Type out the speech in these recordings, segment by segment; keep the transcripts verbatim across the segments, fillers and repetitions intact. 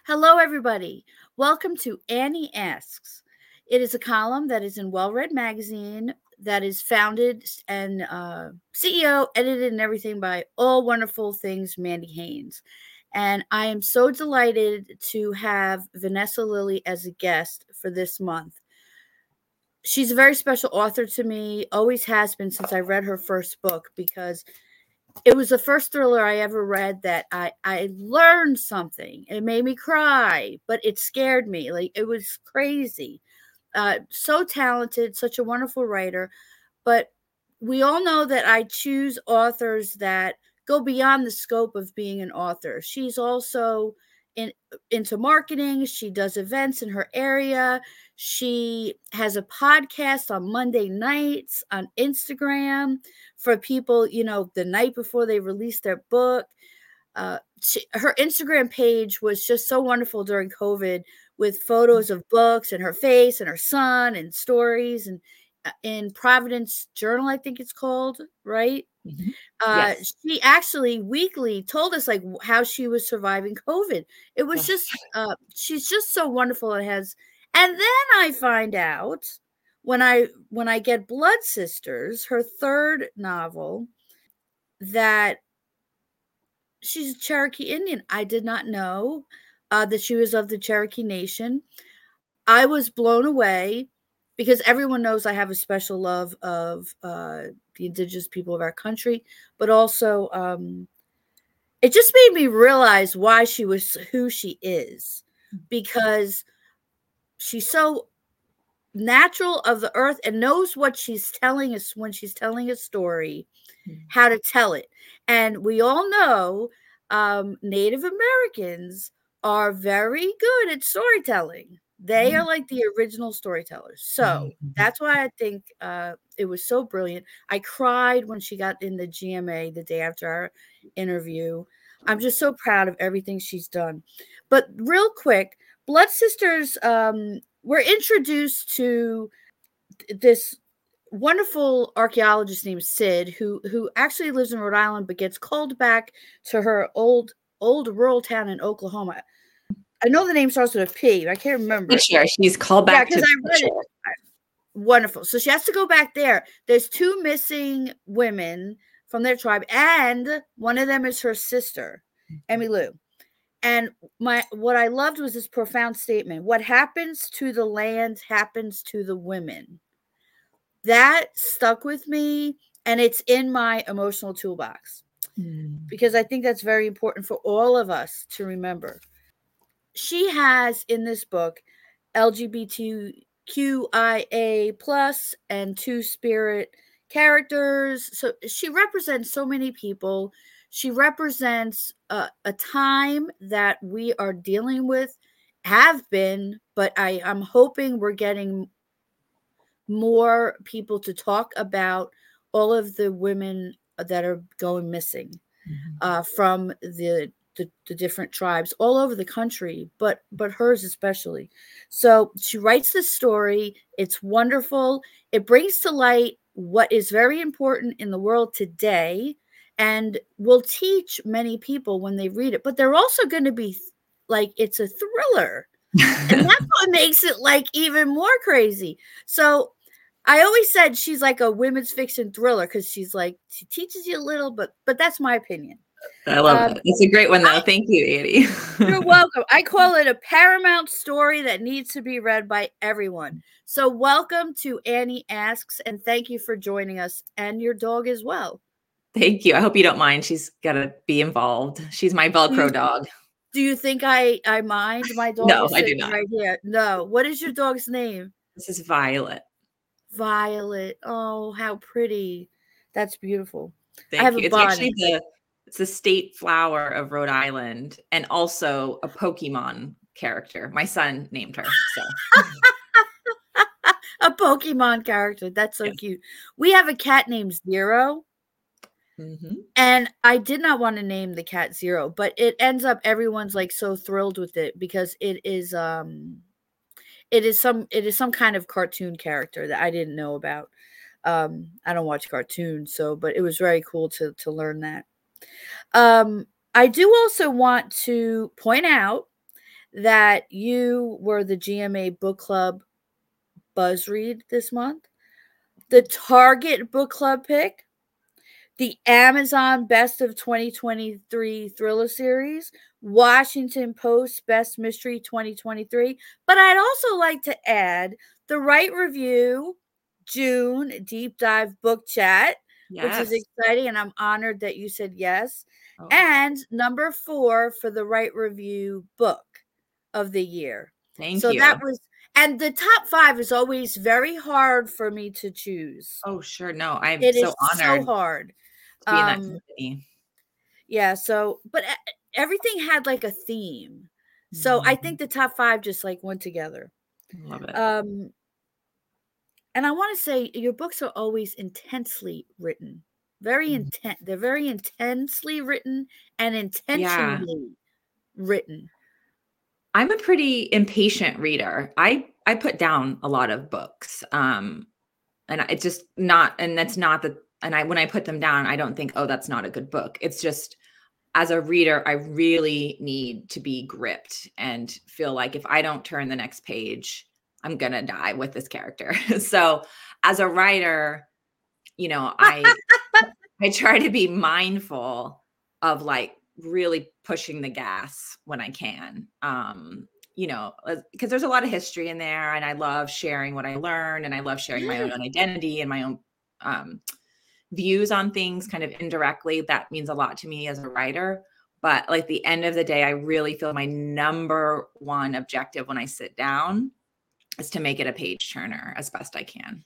Hello, everybody. Welcome to Annie Asks. It is a column that is in Well Read Magazine that is founded and uh, C E O, edited, and everything by all wonderful things Mandy Haynes. And I am so delighted to have Vanessa Lilly as a guest for this month. She's a very special author to me, always has been since I read her first book, because it was the first thriller I ever read that I, I learned something. It made me cry, but it scared me. Like, it was crazy. Uh, so talented, such a wonderful writer. But we all know that I choose authors that go beyond the scope of being an author. She's also in, into marketing. She does events in her area. She has a podcast on Monday nights on Instagram for people, you know, the night before they release their book. Uh, she, her Instagram page was just so wonderful during COVID, with photos of books and her face and her son and stories, and uh, in Providence Journal, I think it's called, right? Mm-hmm. Uh, Yes. she actually weekly told us like how she was surviving COVID. It was just, uh, she's just so wonderful. It has, and then I find out when I when I get Blood Sisters, her third novel, that she's a Cherokee Indian. I did not know uh, that she was of the Cherokee Nation. I was blown away because everyone knows I have a special love of uh, the indigenous people of our country, but also um, it just made me realize why she was who she is, because she's so natural of the earth and knows what she's telling us when she's telling a story, how to tell it. And we all know um, Native Americans are very good at storytelling. They are like the original storytellers. So that's why I think uh, it was so brilliant. I cried when she got in the G M A the day after our interview. I'm just so proud of everything she's done. But real quick, Blood Sisters, um, we're introduced to this wonderful archaeologist named Sid, who who actually lives in Rhode Island but gets called back to her old old rural town in Oklahoma. I know the name starts with a P, but I can't remember. Sure, she's called Yeah, back because to I read it. Wonderful. So she has to go back there. There's two missing women from their tribe, and one of them is her sister, Emmy Lou. And my what I loved was this profound statement: what happens to the land happens to the women. That stuck with me, and it's in my emotional toolbox Mm. because I think that's very important for all of us to remember. She has in this book L G B T Q I A plus and two-spirit characters. So she represents so many people. She represents a, a time that we are dealing with, have been, but I, I'm hoping we're getting more people to talk about all of the women that are going missing Mm-hmm. uh, from the, the the different tribes all over the country, but but hers especially. So she writes this story. It's wonderful. It brings to light what is very important in the world today, and will teach many people when they read it. But they're also going to be like, it's a thriller. And that's what makes it like even more crazy. So I always said she's like a women's fiction thriller because she's like, she teaches you a little, but but that's my opinion. I love Um, it. It's a great one, though. I, Thank you, Annie. You're welcome. I call it a paramount story that needs to be read by everyone. So welcome to Annie Asks, and thank you for joining us, and your dog as well. Thank you. I hope you don't mind. She's got to be involved. She's my Velcro do you, dog. Do you think I, I mind? My dog No, is I do sitting not. right here. No. What is your dog's name? This is Violet. Violet. Oh, how pretty. That's beautiful. Thank I have you. a It's bonnet. actually the it's the state flower of Rhode Island, and also a Pokemon character. My son named her. So a Pokemon character. That's so yes. cute. We have a cat named Zero. Mm-hmm. And I did not want to name the cat Zero, but it ends up everyone's like so thrilled with it because it is um it is some it is some kind of cartoon character that I didn't know about. Um I don't watch cartoons, so but it was very cool to to learn that. Um I do also want to point out that you were the G M A Book Club Buzz Read this month, the Target Book Club pick, the Amazon Best of twenty twenty-three Thriller Series, Washington Post Best Mystery twenty twenty-three. But I'd also like to add the Right Review June Deep Dive Book Chat, yes. which is exciting, and I'm honored that you said yes. Oh. And number four for the Right Review Book of the Year. Thank so you. So that was, and the top five is always very hard for me to choose. Oh, sure. No, I'm it so is honored. so hard. To be in that company. Yeah, so but everything had like a theme. So mm-hmm. I think the top five just like went together. Love it. Um and I want to say your books are always intensely written. Very mm-hmm. intent. They're very intensely written and intentionally yeah. written. I'm a pretty impatient reader. I I put down a lot of books. Um and it's just not and that's not the And I, when I put them down, I don't think, oh, that's not a good book. It's just, as a reader, I really need to be gripped and feel like if I don't turn the next page, I'm going to die with this character. So as a writer, you know, I, I try to be mindful of like really pushing the gas when I can. Um, you know, because there's a lot of history in there, and I love sharing what I learned, and I love sharing my own identity and my own, um, views on things kind of indirectly. That means a lot to me as a writer. But like the end of the day, I really feel my number one objective when I sit down is to make it a page turner as best I can.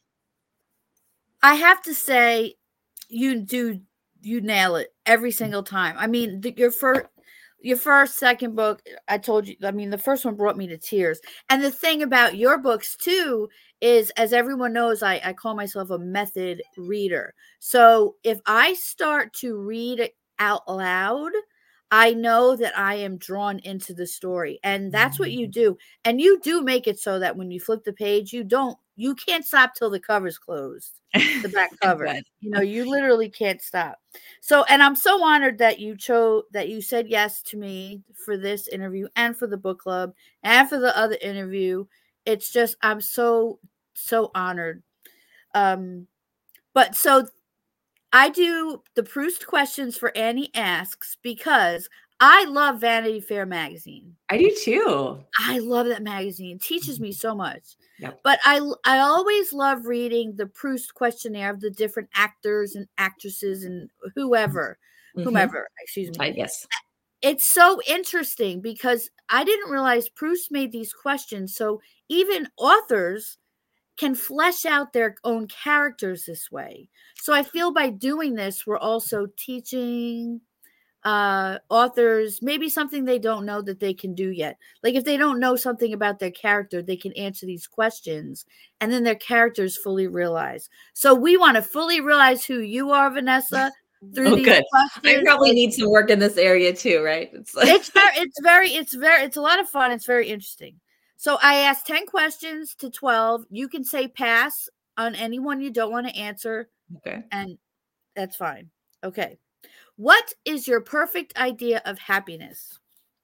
I have to say, you do, you nail it every single time. I mean, the, your first, your first, second book, I told you, I mean, the first one brought me to tears. And the thing about your books too, is, as everyone knows, I, I call myself a method reader. So if I start to read it out loud, I know that I am drawn into the story. And that's what you do. And you do make it so that when you flip the page, you don't, you can't stop till the cover's closed, the back cover. You know, you literally can't stop. So, and I'm so honored that you chose, that you said yes to me for this interview and for the book club and for the other interview. It's just, I'm so, so honored. Um, but so I do the Proust questions for Annie Asks because I love Vanity Fair magazine. I do too. I love that magazine. It teaches me so much. Yep. But I, I always love reading the Proust questionnaire of the different actors and actresses and whoever, mm-hmm. whomever, excuse me. I, yes. It's so interesting because I didn't realize Proust made these questions. So even authors can flesh out their own characters this way. So I feel by doing this, we're also teaching uh, authors maybe something they don't know that they can do yet. Like if they don't know something about their character, they can answer these questions and then their characters fully realize. So we want to fully realize who you are, Vanessa. Through oh, these good. questions. I probably need some work in this area too, right? It's, like- it's very, it's very, it's very, it's a lot of fun. It's very interesting. So I asked ten questions to twelve. You can say pass on anyone you don't want to answer. Okay. And that's fine. Okay. What is your perfect idea of happiness?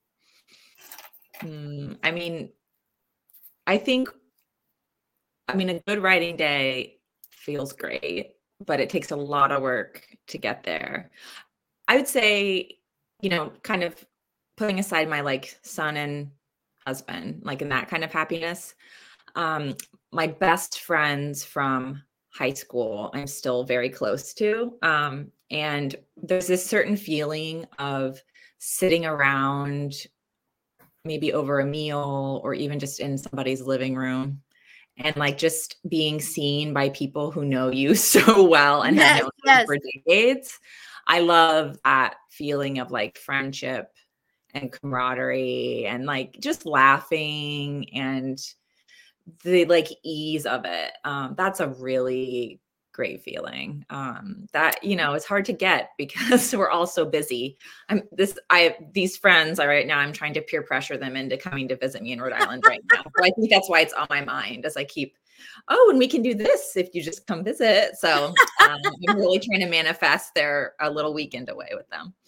Hmm, I mean, I think, I mean, a good writing day feels great, but it takes a lot of work to get there. I would say, you know, kind of putting aside my like son and husband, like in that kind of happiness. Um, my best friends from high school, I'm still very close to. Um, and there's this certain feeling of sitting around maybe over a meal or even just in somebody's living room and like just being seen by people who know you so well and yes, have known yes. you for decades. I love that feeling of like friendship and camaraderie and like just laughing and the like ease of it. Um, that's a really great feeling. Um, that, you know, it's hard to get because we're all so busy. I'm this, I, these friends are right now, I'm trying to peer pressure them into coming to visit me in Rhode Island right now. So I think that's why it's on my mind as I keep, oh, and we can do this if you just come visit. So um, I'm really trying to manifest their a little weekend away with them.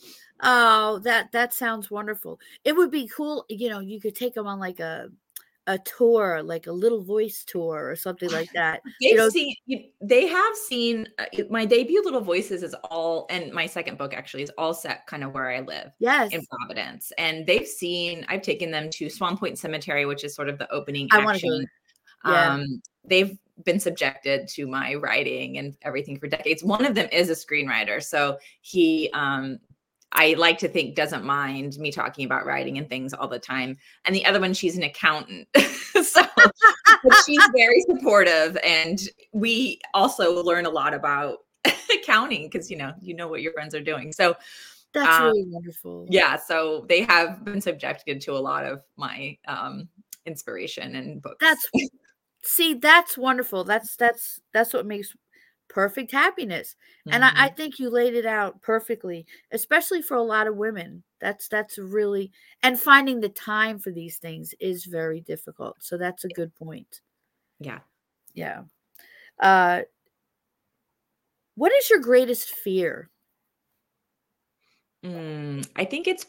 Oh, that that sounds wonderful. It would be cool, you know, you could take them on like a a tour, like a Little Voice tour or something like that. You They've know, seen you they have seen, uh, it my debut Little Voices is all and my second book actually is all set kind of where I live in yes, Providence, and they've seen I've taken them to Swan Point Cemetery, which is sort of the opening I wanna go action. there. Yeah. Um, they've been subjected to my writing and everything for decades. One of them is a screenwriter, so he, um, I like to think doesn't mind me talking about writing and things all the time. And the other one, she's an accountant. So, but she's very supportive, and we also learn a lot about accounting because you know you know what your friends are doing. So, That's um, really wonderful. yeah, so they have been subjected to a lot of my um, inspiration and books. That's see, that's wonderful. That's that's that's what makes perfect happiness. And I, I Mhm. think you laid it out perfectly, especially for a lot of women. That's that's really and finding the time for these things is very difficult. So that's a good point. Yeah. Yeah. Uh, what is your greatest fear? Mm, I think it's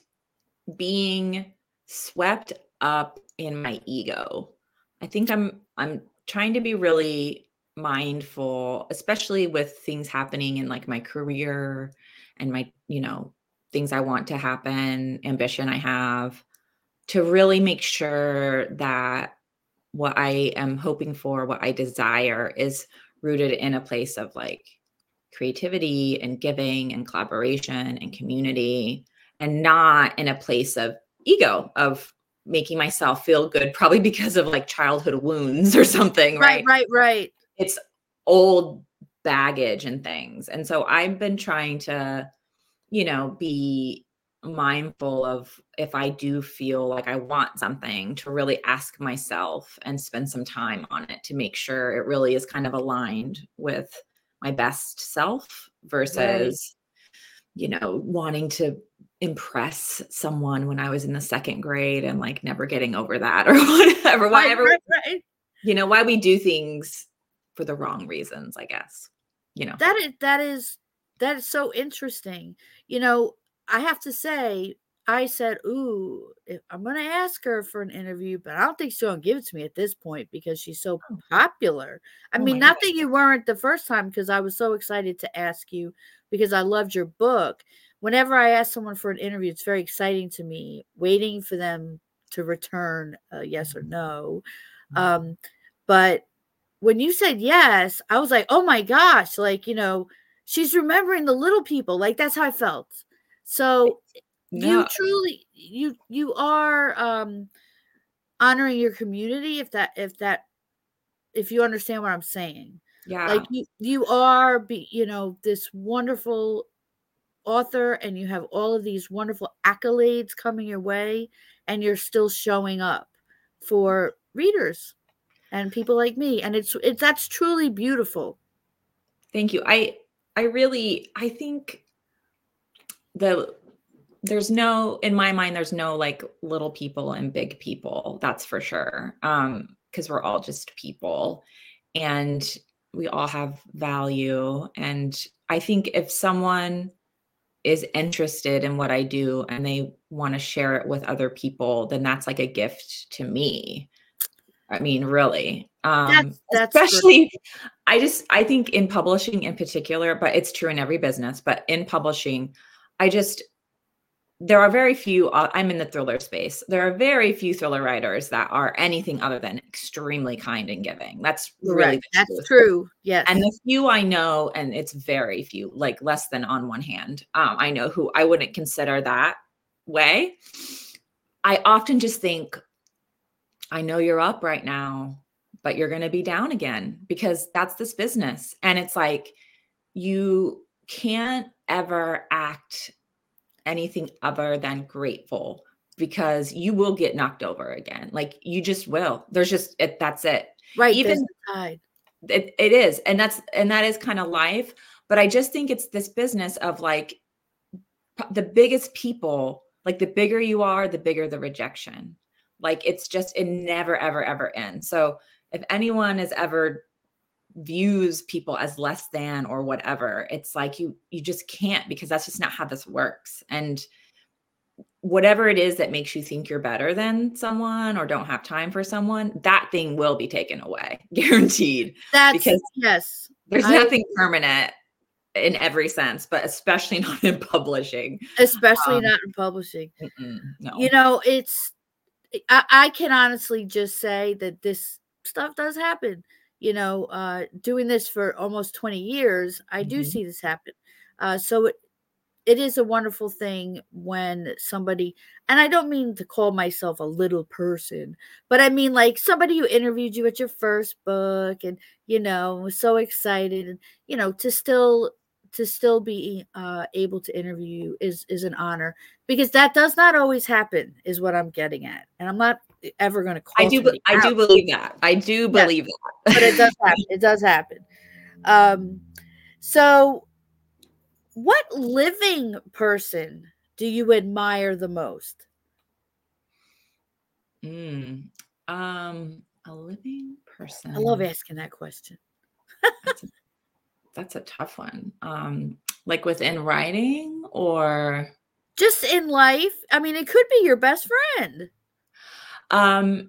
being swept up in my ego. I think I'm I'm trying to be really mindful, especially with things happening in like my career and my, you know, things I want to happen, ambition I have, to really make sure that what I am hoping for, what I desire is rooted in a place of like creativity and giving and collaboration and community, and not in a place of ego, of making myself feel good, probably because of like childhood wounds or something, Right, right? right, right. It's old baggage and things. And so I've been trying to, you know, be mindful of if I do feel like I want something to really ask myself and spend some time on it to make sure it really is kind of aligned with my best self Right. versus, you know, wanting to impress someone when I was in the second grade and like never getting over that or whatever, Right, whatever, right, right. you know, why we do things for the wrong reasons, I guess, you know. That is that is that is so interesting. You know, I have to say, I said, "Ooh, if I'm gonna ask her for an interview, but I don't think she's gonna give it to me at this point because she's so Oh, popular." I oh mean, my not goodness. that you weren't the first time, because I was so excited to ask you because I loved your book. Whenever I ask someone for an interview, it's very exciting to me, waiting for them to return a yes or no. Um, but when you said yes, I was like, "Oh my gosh," like, you know, she's remembering the little people, like, that's how I felt. So, you No, truly you you are, um, honoring your community if that if that if you understand what I'm saying. Like, yeah. you you are be you know, this wonderful author, and you have all of these wonderful accolades coming your way, and you're still showing up for readers and people like me, and it's it's that's truly beautiful. Thank you. I I really I think the there's no in my mind there's no like little people and big people, that's for sure. Um because we're all just people, and we all have value, and I think if someone is interested in what I do and they want to share it with other people, then that's like a gift to me. I mean, really. Um, That's that's great. especially I just I think in publishing in particular, but it's true in every business, but in publishing, I just there are very few uh, I'm in the thriller space. There are very few thriller writers that are anything other than extremely kind and giving. That's really Correct. the That's truth. true. And Yes. the few I know, and it's very few, like less than on one hand, um, I know who I wouldn't consider that way. I often just think, I know you're up right now, but you're going to be down again because that's this business. And it's like, you can't ever act anything other than grateful because you will get knocked over again. Like you just will. There's just it, that's it. Right, there's Even the tide. it, it is. And that's and that is kind of life. But I just think it's this business of like p- the biggest people, like the bigger you are, the bigger the rejection. Like it's just it never, ever, ever ends. So if anyone has ever views people as less than or whatever, it's like you you just can't, because that's just not how this works. And whatever it is that makes you think you're better than someone or don't have time for someone, that thing will be taken away, guaranteed. That's Because yes. there's I nothing permanent in every sense, but especially not in publishing. especially Um, not in publishing. no. You know, it's I, I can honestly just say that this stuff does happen. You know, uh, doing this for almost twenty years, I do Mm-hmm. see this happen. Uh, so it, it is a wonderful thing when somebody, and I don't mean to call myself a little person, but I mean like somebody who interviewed you at your first book and, you know, was so excited and, you know, to still to still be uh, able to interview you is is an honor because that does not always happen is what I'm getting at. And I'm not ever going to I call do, somebody I out. do believe that. I do Yes, believe that. but it does happen. It does happen. Um, so what living person do you admire the most? Mm, um, a living person. I love asking that question. That's a, that's a tough one. Um, like within writing or Just in life. I mean, it could be your best friend. um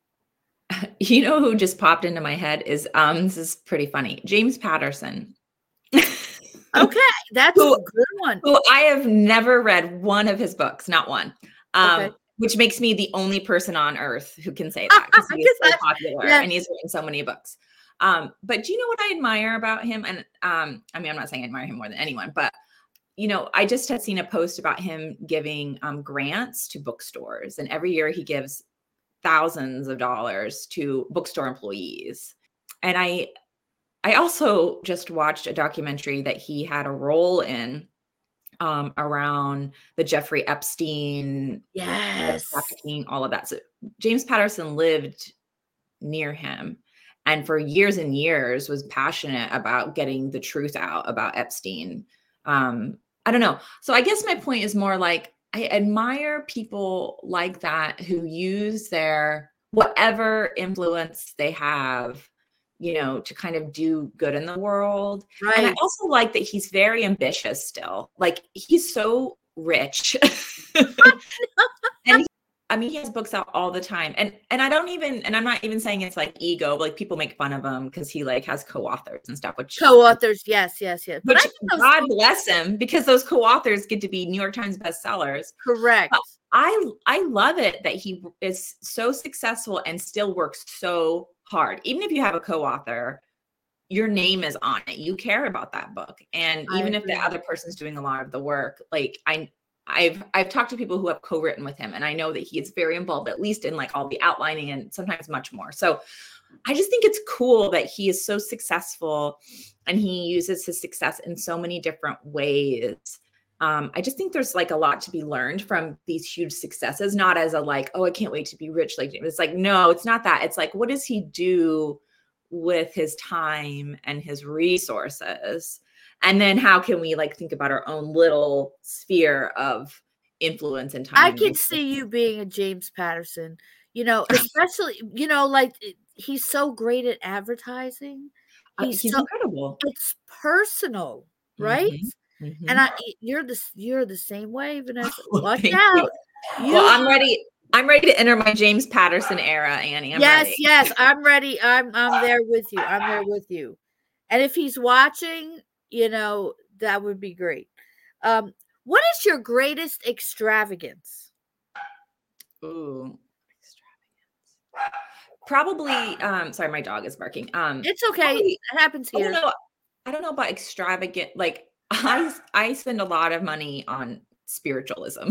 you know who just popped into my head is um this is pretty funny. James Patterson. Okay, that's who, a good one. who I have never read one of his books, not one. Um, Okay. which makes me the only person on earth who can say that because he is so popular yes. and he's written so many books. Um, but do you know what I admire about him? And um, I mean, I'm not saying I admire him more than anyone, but you know, I just had seen a post about him giving um, grants to bookstores, and every year he gives thousands of dollars to bookstore employees. And I, I also just watched a documentary that he had a role in um, around the Jeffrey Epstein, Yes. trafficking, all of that. So James Patterson lived near him and for years and years was passionate about getting the truth out about Epstein. Um, I don't know. So I guess my point is more like, I admire people like that who use their whatever influence they have, you know, to kind of do good in the world. Right. And I also like that he's very ambitious still. Like he's so rich. and he, I mean, he has books out all the time. And and I don't even, and I'm not even saying it's like ego, like people make fun of him because he like has co-authors and stuff, which co-authors, yes, yes, yes. But which God bless him because those co-authors get to be New York Times bestsellers. Correct. But I I love it that he is so successful and still works so hard. Even if you have a co-author, your name is on it. You care about that book. And even if the other person's doing a lot of the work, like I I've I've talked to people who have co-written with him, and I know that he is very involved, at least in like all the outlining and sometimes much more. So I just think it's cool that he is so successful and he uses his success in so many different ways. Um, I just think there's like a lot to be learned from these huge successes, not as a like, oh, I can't wait to be rich. Like it's like, no, it's not that. It's like, what does he do with his time and his resources? And then how can we like think about our own little sphere of influence and time? I can see you being a James Patterson, you know, especially, you know, like he's so great at advertising. He's, uh, he's so incredible. It's personal, right? Mm-hmm, mm-hmm. And I, you're the you're the same way, Vanessa. Well, Watch thank out. you. You, well, I'm ready. I'm ready to enter my James Patterson era, Annie. I'm yes, ready. yes, I'm ready. I'm I'm there with you. I'm there with you. And if he's watching, you know, that would be great. Um, what is your greatest extravagance? Ooh, extravagance. Probably. Um, sorry, my dog is barking. Um, it's okay. Probably, it happens here. I don't know. I don't know about extravagant. Like I, I spend a lot of money on spiritualism.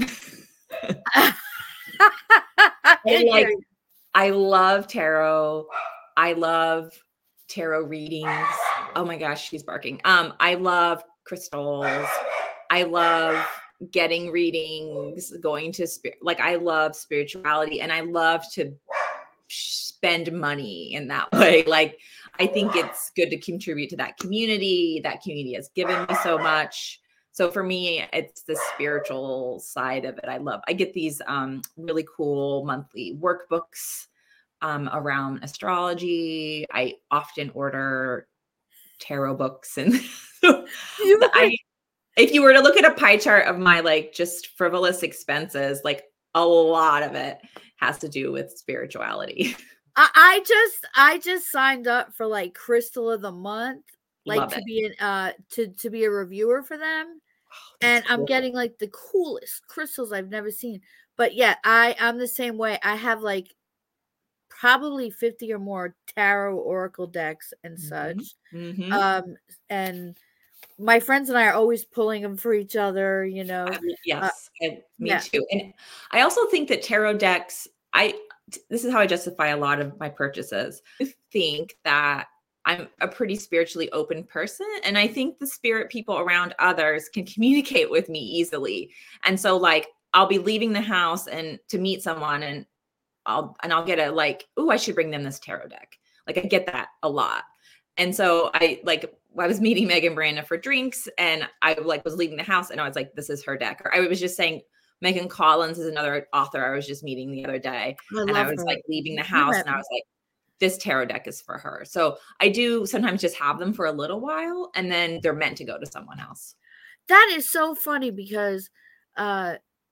like, I love tarot. I love tarot readings. Oh my gosh, she's barking. Um, I love crystals. I love getting readings, going to spirit. Like I love spirituality, and I love to spend money in that way. Like I think it's good to contribute to that community. That community has given me so much. So for me, it's the spiritual side of it. I love, I get these um, really cool monthly workbooks um, around astrology. I often order tarot books and I, if you were to look at a pie chart of my like just frivolous expenses, like a lot of it has to do with spirituality. I, I just I just signed up for like Crystal of the Month, like Love to it. be an uh to to be a reviewer for them. Oh, And that's I'm cool. getting like the coolest crystals I've never seen. But yeah, I I'm the same way. I have like probably fifty or more tarot oracle decks and Mhm. such. Mhm. Um and my friends and I are always pulling them for each other, you know. I mean, Uh, yes, and me yeah. too. And I also think that tarot decks, I t- this is how I justify a lot of my purchases. I think that I'm a pretty spiritually open person, and I think the spirit people around others can communicate with me easily. And so like I'll be leaving the house and to meet someone and I'll and I'll get a like, "Oh, I should bring them this tarot deck." Like I get that a lot. And so I like I was meeting Megan Brandon for drinks and I like was leaving the house and I was like, this is her deck. Or I was just saying Megan Collins is another author I was just meeting the other day. I And I love was her. like leaving the You house met and I me. was like, this tarot deck is for her. So I do sometimes just have them for a little while and then they're meant to go to someone else. That is so funny because uh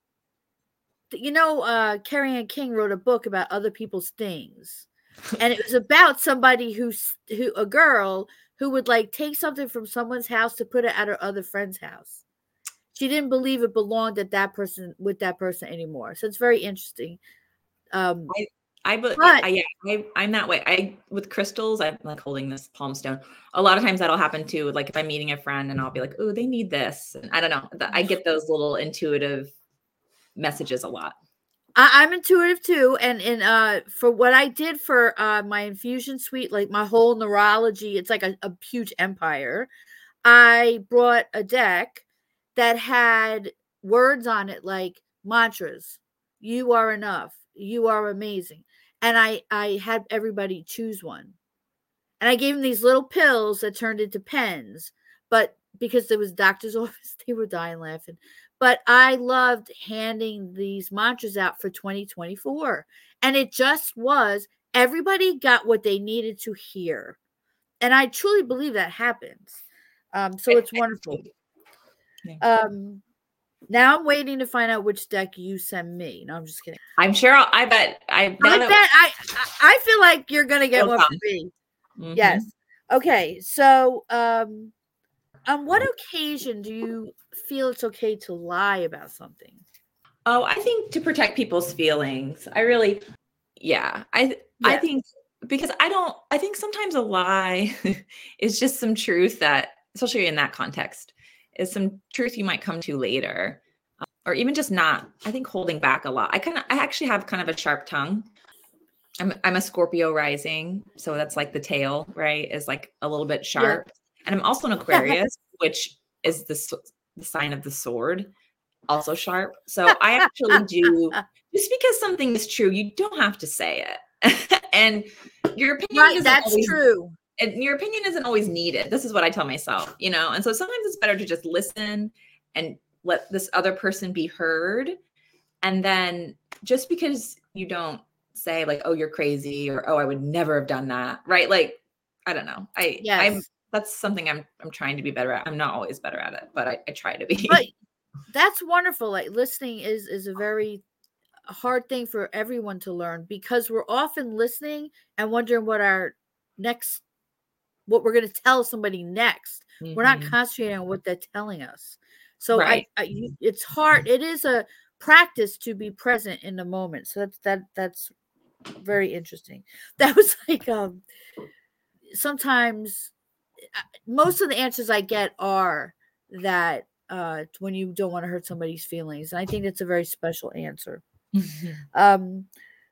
you know, uh Carrie Ann King wrote a book about other people's things. And it was about somebody who's who a girl who would like take something from someone's house to put it at her other friend's house. She didn't believe it belonged at that person with that person anymore. So it's very interesting. Um, I I but but I yeah, I I'm that way. I with crystals, I'm like holding this palm stone. A lot of times that'll happen too. Like if I'm meeting a friend and I'll be like, "Oh, they need this." And I don't know. I get those little intuitive messages a lot. I, I'm intuitive too, and and uh, for what I did for uh, my infusion suite, like my whole neurology, it's like a, a huge empire. I brought a deck that had words on it like mantras. You are enough. You are amazing. And I I had everybody choose one. And I gave them these little pills that turned into pens, but because there was doctor's office, they were dying laughing. But I loved handing these mantras out for twenty twenty-four. And it just was everybody got what they needed to hear. And I truly believe that happens. Um, so I, it's I wonderful. yeah. Um, now I'm waiting to find out which deck you send me. No, I'm just kidding. I'm sure I'll, I bet I now I that bet I I feel like you're gonna get it'll one from come. me. Yes. Mhm. Okay. So um on what occasion do you feel it's okay to lie about something? Oh, I think to protect people's feelings. I really yeah. I I Yes. think because I don't I think sometimes a lie is just some truth that especially in that context is some truth you might come to later or even just not. I think holding back a lot. I kind of I actually have kind of a sharp tongue. I'm I'm a Scorpio rising, so that's like the tail, right? Is like a little bit Yeah. sharp. And I'm also an Aquarius, which is the, s- the sign of the sword, also sharp. So I actually do just because something is true, you don't have to say it. And your opinion Right, doesn't that's always true. and your opinion isn't always needed. This is what I tell myself, you know. And so sometimes it's better to just listen and let this other person be heard. And then just because you don't say like, oh, you're crazy or oh, I would never have done that. Right. Like, I don't know. I I'm Yes. that's something I'm I'm trying to be better at. I'm not always better at it, but I, I try to But be. that's wonderful. Like listening is is a very hard thing for everyone to learn because we're often listening and wondering what our next what we're going to tell somebody next. We're not Mhm. concentrating on what they're telling us. So I, Right. I you, it's hard. It is a practice to be present in the moment. So that's that that's very interesting. That was like um sometimes uh, most of the answers I get are that uh when you don't want to hurt somebody's feelings. And I think that's a very special answer. Mhm. Um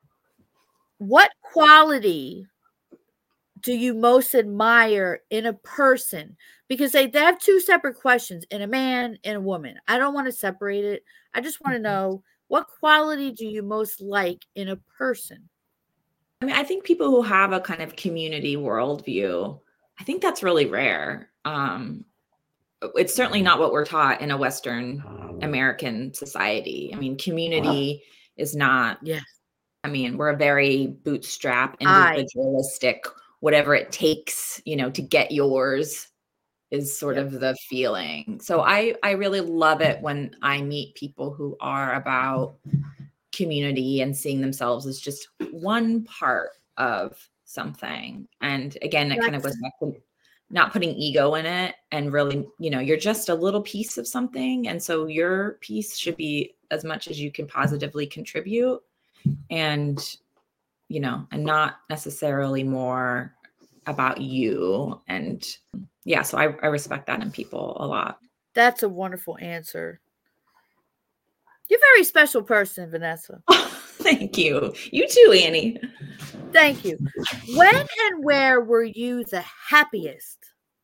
what quality do you most admire in a person? Because they, they have two separate questions in a man and a woman. I don't want to separate it. I just want to Mhm. know what quality do you most like in a person? I mean, I think people who have a kind of community worldview, I think that's really rare. Um, it's certainly not what we're taught in a Western American society. I mean, community is not, Yes. I mean, we're a very bootstrap, I individualistic, whatever it takes, you know, to get yours is sort Yep. of the feeling. So I I really love it when I meet people who are about community and seeing themselves as just one part of something. And again, it kind of That's goes back to not putting ego in it and really, you know, you're just a little piece of something. And so your piece should be as much as you can positively contribute, and, you know, and not necessarily more about you. And yeah, so I, I respect that in people a lot. that's a wonderful answer. You're a very special person, Vanessa. Thank you. You too, Annie. Thank you. When and where were you the happiest?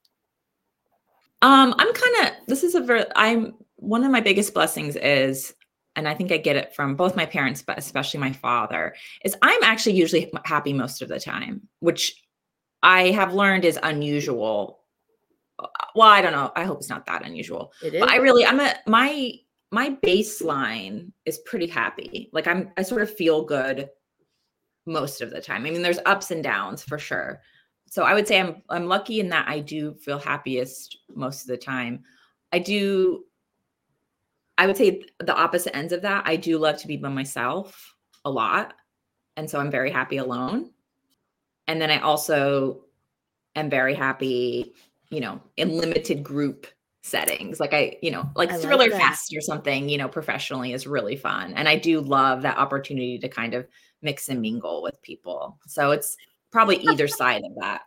Um, I'm kind of, this is a very, I'm, one of my biggest blessings is, and I think I get it from both my parents, but especially my father, is I'm actually usually happy most of the time, which I have learned is unusual. Well, I don't know. I hope it's not that unusual. It But is. I really, I'm a, my, my baseline is pretty happy. Like I'm, I sort of feel good most of the time. I mean, there's ups and downs for sure. So I would say I'm I'm lucky in that I do feel happiest most of the time. I do I would say the opposite ends of that. I do love to be by myself a lot. And so I'm very happy alone. And then I also am very happy, you know, in limited group settings. Like I, you know, like I like Thriller that. Fest or something, you know, professionally is really fun. And I do love that opportunity to kind of mix and mingle with people. So it's probably either side of that.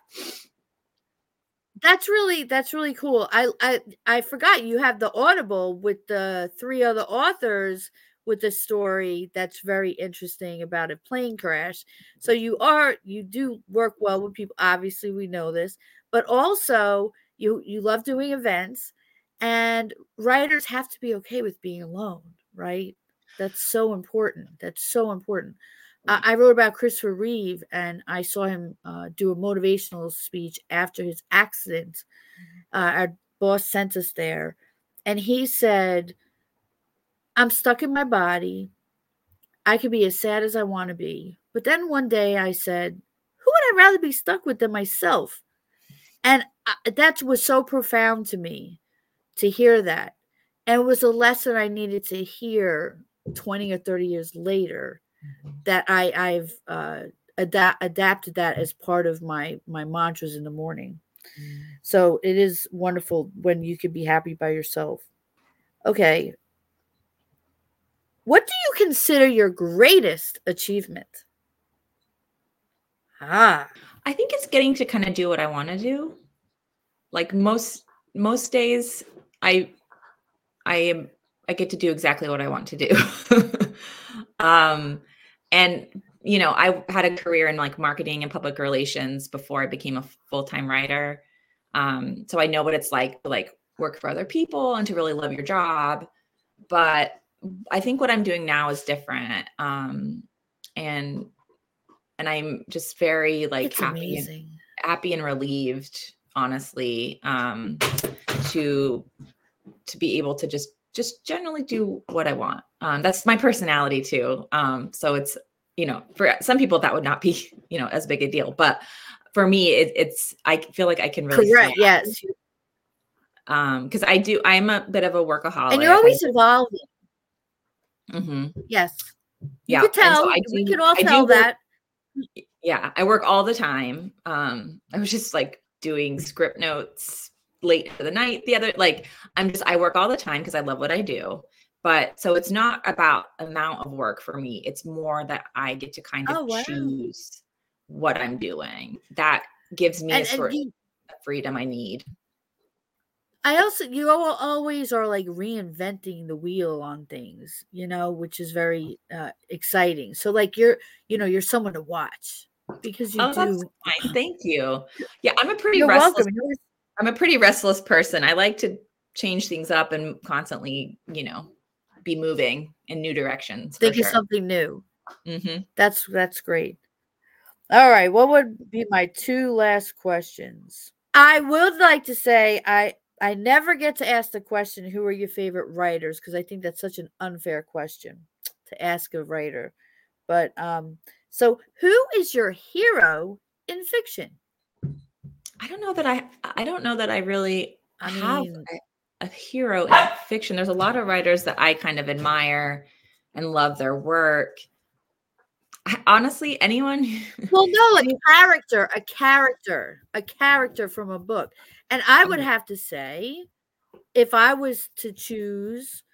That's really that's really cool. I I I forgot you have the Audible with the three other authors with the story that's very interesting about a plane crash. So you are you do work well with people. Obviously, we know this, but also you you love doing events, and writers have to be okay with being alone, right? That's so important. That's so important. I I wrote about Christopher Reeve, and I saw him uh, do a motivational speech after his accident. Uh, our boss sent us there, and he said, I'm stuck in my body. I could be as sad as I want to be. But then one day I said, who would I rather be stuck with than myself? And I, that was so profound to me to hear that. And it was a lesson I needed to hear twenty or thirty years later, that I, I've uh, ada- adapted that as part of my, my mantras in the morning. So it is wonderful when you can be happy by yourself. Okay. What do you consider your greatest achievement? Ah, I think it's getting to kind of do what I want to do. Like most most days I I am I get to do exactly what I want to do. um and you know, I had a career in like marketing and public relations before I became a full-time writer. Um so I know what it's like to like work for other people and to really love your job. But I think what I'm doing now is different. Um and and I'm just very like it's happy and amazing. happy and relieved, honestly, um, to to be able to just just generally do what I want. Um, that's my personality too. Um, so it's, you know, for some people that would not be, you know, as big a deal, but for me, it, it's I feel like I can really Correct. thrive. Yes. Um, because I do, I'm a bit of a workaholic. And you're I, always evolving. mhm. Yes. You Yeah, could and so tell. I We do, could all I tell do work. that. Yeah, I work all the time. Um, I was just like doing script notes late into the night the other, like I'm just I work all the time because I love what I do. But so it's not about amount of work for me. It's more that I get to kind of Oh, wow. choose what I'm doing. That gives me a And and sort you of freedom I need. I also you al- always are like reinventing the wheel on things, you know, which is very uh, exciting. So like you're, you know, you're someone to watch because you Oh, that's do. nice. Thank you. Yeah, I'm a pretty You're restless welcome. You're always I'm a pretty restless person. I like to change things up and constantly, you know, be moving in new directions for think of sure. something new. Mhm. That's that's great. All right, what would be my two last questions? I would like to say I I never get to ask the question, who are your favorite writers? Because I think that's such an unfair question to ask a writer. But um, so who is your hero in fiction? I don't know that I I don't know that I really I have mean, a, a hero in fiction. There's a lot of writers that I kind of admire and love their work. I, honestly, anyone. well, no, like a character, a character, a character from a book. And I would have to say, if I was to choose,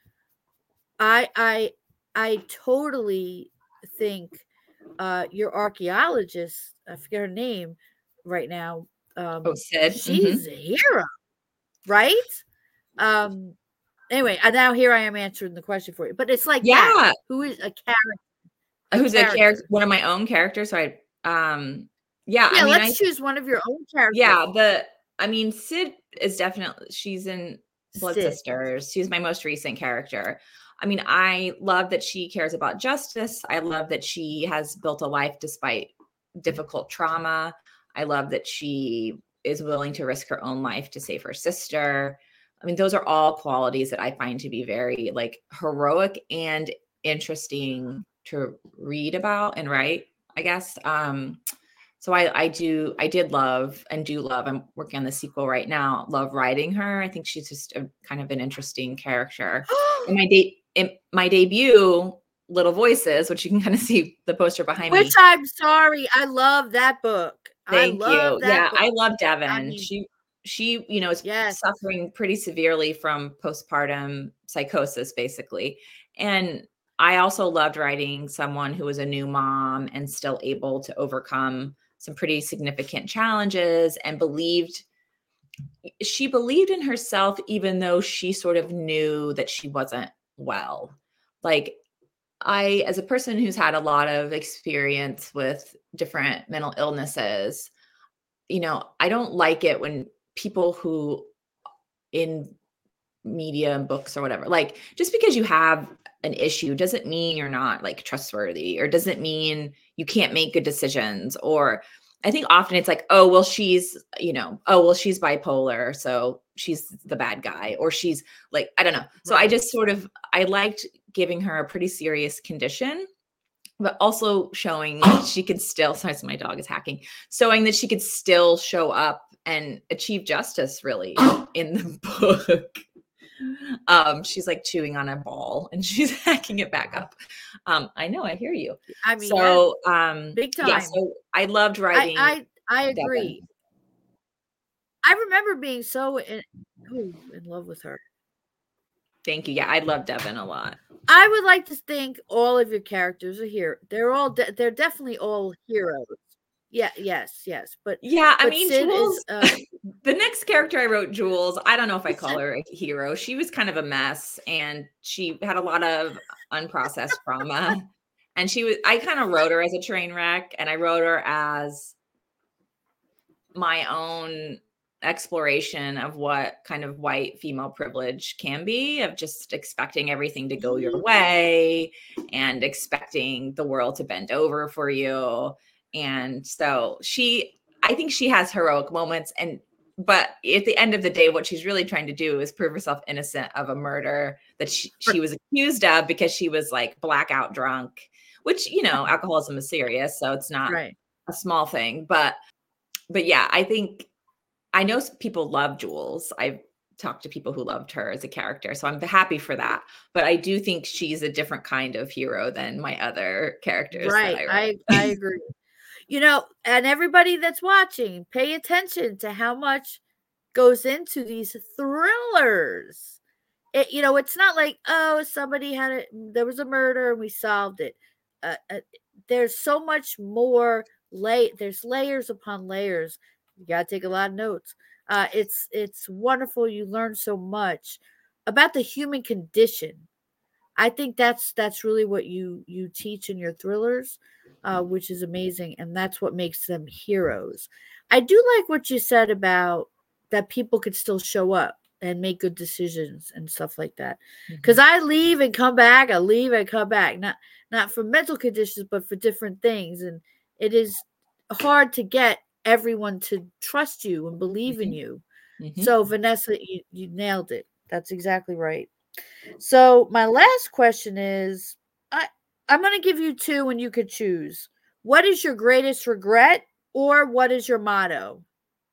I I I totally think uh your archaeologist, I forget her name right now. Um oh, Sid. she's Mm-hmm. a hero, right? Um anyway, and now here I am answering the question for you. But it's like Yeah. that. Who is a character? A Who's character. a character? One of my own characters. So I, um, yeah. Yeah, I mean, let's I choose one of your own characters. yeah. The I mean, Sid is definitely. She's in Blood Sid. Sisters. She's my most recent character. I mean, I love that she cares about justice. I love that she has built a life despite difficult trauma. I love that she is willing to risk her own life to save her sister. I mean, those are all qualities that I find to be very like heroic and interesting to read about and write, I guess. Um, so I, I do, I did love and do love, I'm working on the sequel right now, love writing her. I think she's just a kind of an interesting character. in my date, in my debut, Little Voices, which you can kind of see the poster behind Which me. I'm sorry, I love that book. Thank I you. love that Yeah, book. I love Devin. I mean, she, she, you know, is yes. suffering pretty severely from postpartum psychosis, basically. And I also loved writing someone who was a new mom and still able to overcome some pretty significant challenges and believed, she believed in herself, even though she sort of knew that she wasn't well. Like, I, as a person who's had a lot of experience with different mental illnesses, you know, I don't like it when people who in media and books or whatever, like just because you have an issue doesn't mean you're not like trustworthy, or doesn't mean you can't make good decisions. Or I think often it's like, oh, well, she's, you know, oh, well, she's bipolar, so she's the bad guy, or she's like, I don't know. So Right. I just sort of, I liked giving her a pretty serious condition, but also showing that she could still, sorry, my dog is hacking, showing that she could still show up and achieve justice really in the book. Um, she's like chewing on a ball and she's hacking it back up. Um, I know, I hear you. I mean, So, um, big time. yeah, so I loved writing. I I, I agree. Devin. I remember being so in, ooh, in love with her. Thank you. Yeah, I love Devin a lot. I would like to think all of your characters are here. They're all de- they're definitely all heroes. Yeah, yes, yes. But yeah, I but mean, Sid Jules, is uh, the next character I wrote, Jules, I don't know if I call her a hero. She was kind of a mess and she had a lot of unprocessed trauma. And she was, I kind of wrote her as a train wreck, and I wrote her as my own exploration of what kind of white female privilege can be, of just expecting everything to go your way and expecting the world to bend over for you. And so she, I think she has heroic moments, and but at the end of the day, what she's really trying to do is prove herself innocent of a murder that she, she was accused of because she was like blackout drunk, which, you know, alcoholism is serious, so it's not right. a small thing. But but yeah, I think, I know people love Jules. I've talked to people who loved her as a character, so I'm happy for that. But I do think she's a different kind of hero than my other characters. Right. That I, I, I agree. You know, and everybody that's watching, pay attention to how much goes into these thrillers. It, you know, it's not like, oh, somebody had it, there was a murder and we solved it. Uh, uh, there's so much more lay there's layers upon layers. You got to take a lot of notes. Uh, it's it's wonderful. You learn so much about the human condition. I think that's that's really what you you teach in your thrillers, uh, which is amazing, and that's what makes them heroes. I do like what you said about that people could still show up and make good decisions and stuff like that. Because mm-hmm. I leave and come back, I leave and come back, not not for mental conditions, but for different things, and it is hard to get everyone to trust you and believe mm-hmm. in you. Mm-hmm. So Vanessa, you, you nailed it. That's exactly right. So my last question is, I, I'm going to give you two and you could choose. What is your greatest regret, or what is your motto?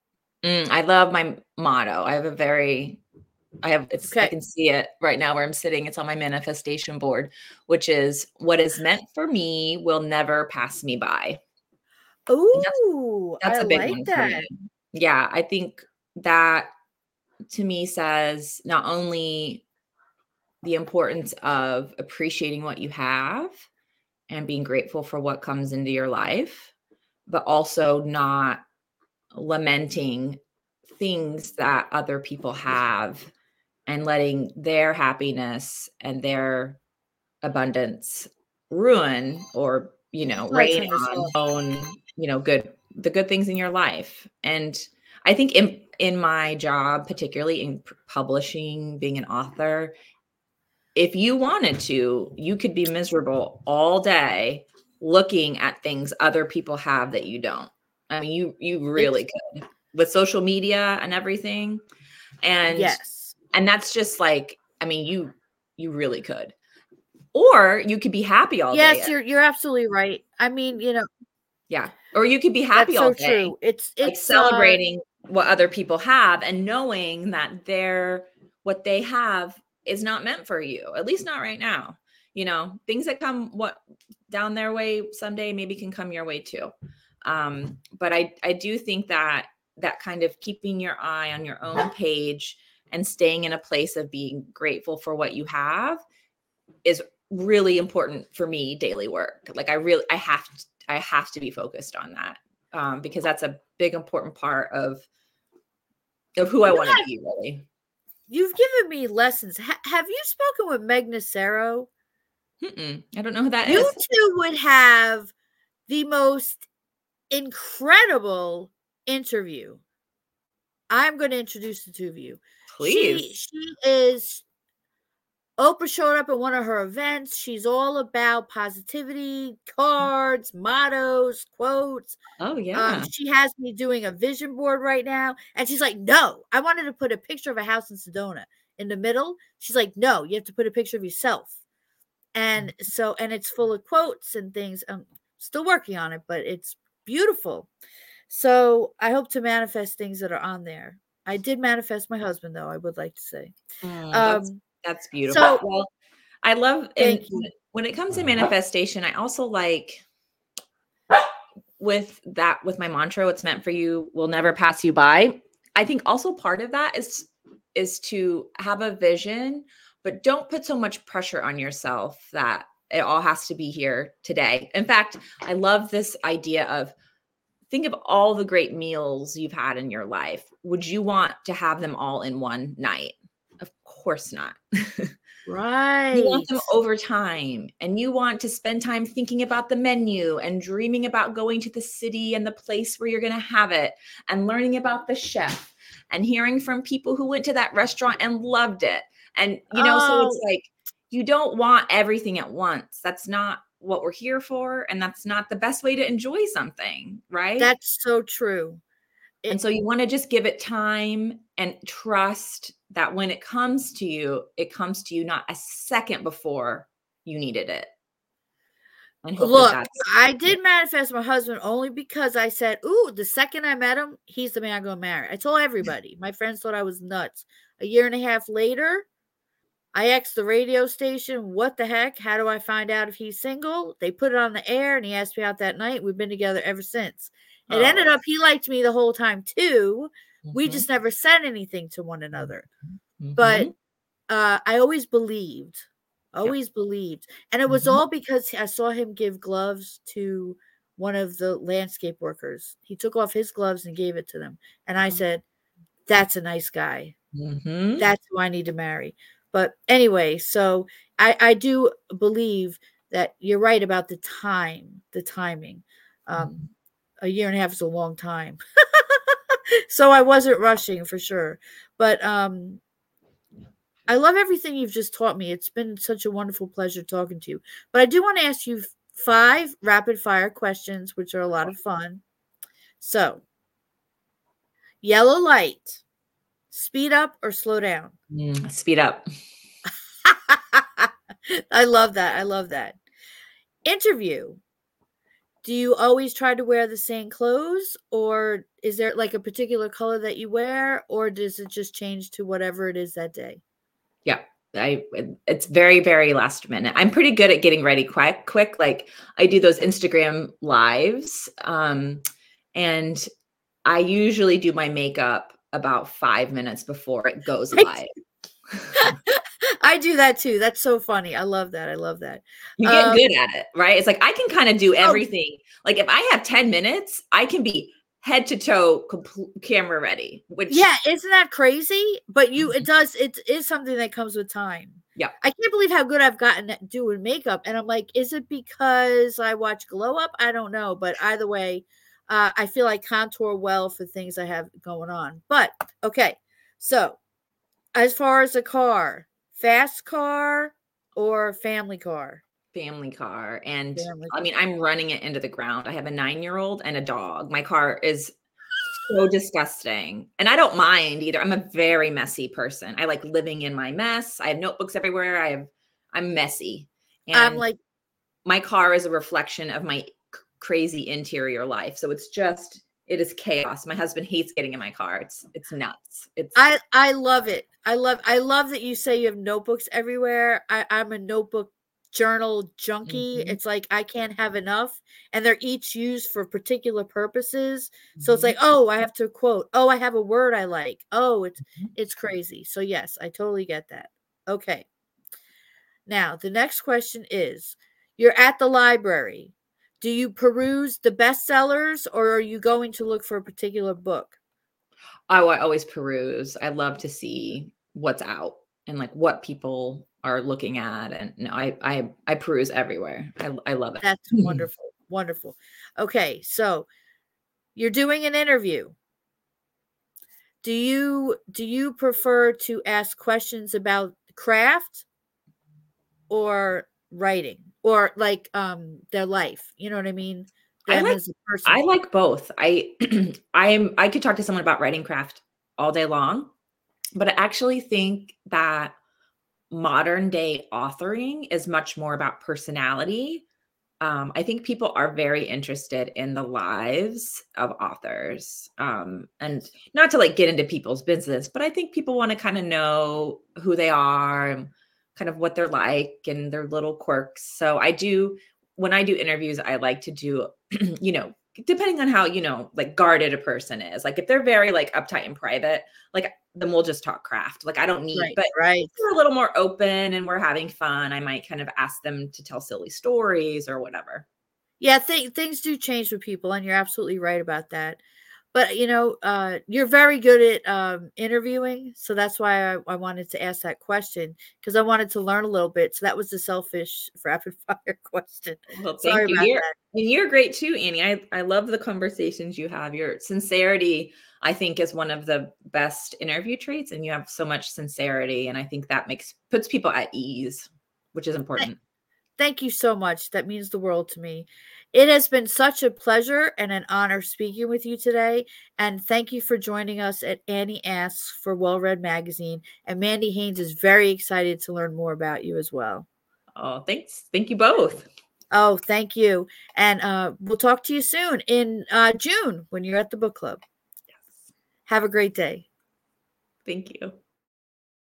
Mm, I love my motto. I have a very I have it's I Okay. can see it right now where I'm sitting. It's on my manifestation board, which is what is meant for me will never pass me by. And that's Ooh, that's I a big like one for that. me. Yeah, I think that to me says not only the importance of appreciating what you have and being grateful for what comes into your life, but also not lamenting things that other people have and letting their happiness and their abundance ruin or, you know, Gotta rain turn this on off. own, you know, good the good things in your life. And I think in in my job, particularly in p- publishing, being an author, if you wanted to, you could be miserable all day looking at things other people have that you don't. I mean, you you It's really could with social media and everything. And yes. and that's just like, I mean, you you really could. Or you could be happy all day. Yes, you're you're absolutely right. I mean, you know, Yeah. Or you could be that's happy all so day, true. It's like it's uh celebrating what other people have and knowing that they're what they have is not meant for you, at least not right now. You know, things that come what down their way someday maybe can come your way too. Um, but I I do think that that kind of keeping your eye on your own page and staying in a place of being grateful for what you have is really important for me daily work. Like I really I have to I have to be focused on that. Um, because that's a big important part of of who I you want to have be really. you've given me lessons. Ha- have you spoken with Meg Nacero? Mm-mm, I don't know who that You is. two would have the most incredible interview. I'm going to introduce the two of you. She Please. she is Oprah showed up at one of her events. She's all about positivity, cards, mottos, quotes. Oh Um, yeah. she has me doing a vision board right now. And she's like, no, I wanted to put a picture of a house in Sedona in the middle. She's like, no, you have to put a picture of yourself. And so, and it's full of quotes and things. I'm still working on it, but it's beautiful. So I hope to manifest things that are on there. I did manifest my husband, though, I would like to say. Mm, that's Um, that's beautiful. so Well, I love and thank you. when it comes to manifestation, I also like with that with my mantra, what's meant for you will never pass you by. I think also part of that is is to have a vision, but don't put so much pressure on yourself that it all has to be here today. In fact, I love this idea of think of all the great meals you've had in your life. Would you want to have them all in one night? Of course not. You want Right. them over time and you want to spend time thinking about the menu and dreaming about going to the city and the place where you're going to have it and learning about the chef and hearing from people who went to that restaurant and loved it. And, you know, so it's Oh, like you don't want everything at once. That's not what we're here for. And that's not the best way to enjoy something. Right. that's so true. And It so you want to just give it time and trust that when it comes to you, it comes to you not a second before you needed it. And hope that look, that's I yeah. did manifest my husband only because I said, ooh, the second I met him, he's the man I'm gonna marry. I told everybody. My friends thought I was nuts. A year and a half later, I asked the radio station, what the heck? How do I find out if he's single? They put it on the air and he asked me out that night. We've been together ever since. It ended Oh. up he liked me the whole time too. We Mhm. just never said anything to one another. But Mhm. uh, I always believed, Yep. always believed. And it was Mhm. all because I saw him give gloves to one of the landscape workers. He took off his gloves and gave it to them. And I said, that's a nice guy. Mhm. That's who I need to marry. But anyway, so I, I do believe that you're right about the time, the timing. Um, Mhm. a year and a half is a long time. So I wasn't rushing for sure. But um, I love everything you've just taught me. It's been such a wonderful pleasure talking to you. But I do want to ask you five rapid fire questions, which are a lot of fun. So, yellow light, speed up or slow down? Mm, speed up. I love that. I love that. Interview, do you always try to wear the same clothes, or is there like a particular color that you wear, or does it just change to whatever it is that day? Yeah. I it's very, very last minute. I'm pretty good at getting ready quick, quick. Like I do those Instagram lives. Um, and I usually do my makeup about five minutes before it goes live. I do that too. That's so funny. I love that. I love that. You get Um, good at it, right? It's like I can kind of do oh, everything. Like if I have ten minutes, I can be head to toe compl- camera ready, which yeah, isn't that crazy? But you, it Mhm. does, it is something that comes with time. Yeah. I can't believe how good I've gotten at doing makeup. And I'm like, is it because I watch Glow Up? I don't know. But either way, uh, I feel like contour well for things I have going on. But okay. So as far as a car, fast car or family car? Family car. And Family I mean, car. I'm running it into the ground. I have a nine-year-old and a dog. My car is so disgusting. And I don't mind either. I'm a very messy person. I like living in my mess. I have notebooks everywhere. I have I'm messy. I'm And like, my car is a reflection of my c- crazy interior life. So it's just it is chaos. My husband hates getting in my car. It's it's nuts. It's I I love it. I love I love that you say you have notebooks everywhere. I, I'm a notebook journal junkie. Mhm, It's like I can't have enough, and they're each used for particular purposes. So it's like, mhm, oh, I have to quote. Oh, I have a word I like. Oh, it's mhm. it's crazy. So yes, I totally get that. Okay. Now, the next question is, you're at the library. Do you peruse the bestsellers, or are you going to look for a particular book? Oh, I always peruse. I love to see what's out and like what people are looking at. And no, I I I peruse everywhere. I I love it. That's wonderful. Wonderful. Okay, so you're doing an interview. Do you do you prefer to ask questions about craft or writing, or like um their life? You know what I mean? I Them like as a I person. like both. I I'm I could talk to someone about writing craft all day long, but I actually think that modern day authoring is much more about personality. Um, I think people are very interested in the lives of authors. Um, and not to like get into people's business, but I think people want to kind of know who they are and kind of what they're like and their little quirks. So I do, when I do interviews, I like to do, you know, depending on how, you know, like guarded a person is. Like if they're very like uptight and private, like then we'll just talk craft. Like I don't need, Right, but right. we're a little more open and we're having fun, I might kind of ask them to tell silly stories or whatever. Yeah, th- things do change with people, and you're absolutely right about that. But you know, uh, you're very good at um, interviewing, so that's why I, I wanted to ask that question, because I wanted to learn a little bit. So that was the selfish rapid fire question. Well, thank Sorry you. about You're that. and you're great too, Annie. I I love the conversations you have. Your sincerity, I think, is one of the best interview traits, and you have so much sincerity, and I think that makes puts people at ease, which is Th- important. Thank you so much. That means the world to me. It has been such a pleasure and an honor speaking with you today. And thank you for joining us at Annie Asks for Well Read Magazine. And Mandy Haynes is very excited to learn more about you as well. Oh, thanks. Thank you both. Oh, thank you. And uh, we'll talk to you soon in uh, June when you're at the book club. Yes. Have a great day. Thank you.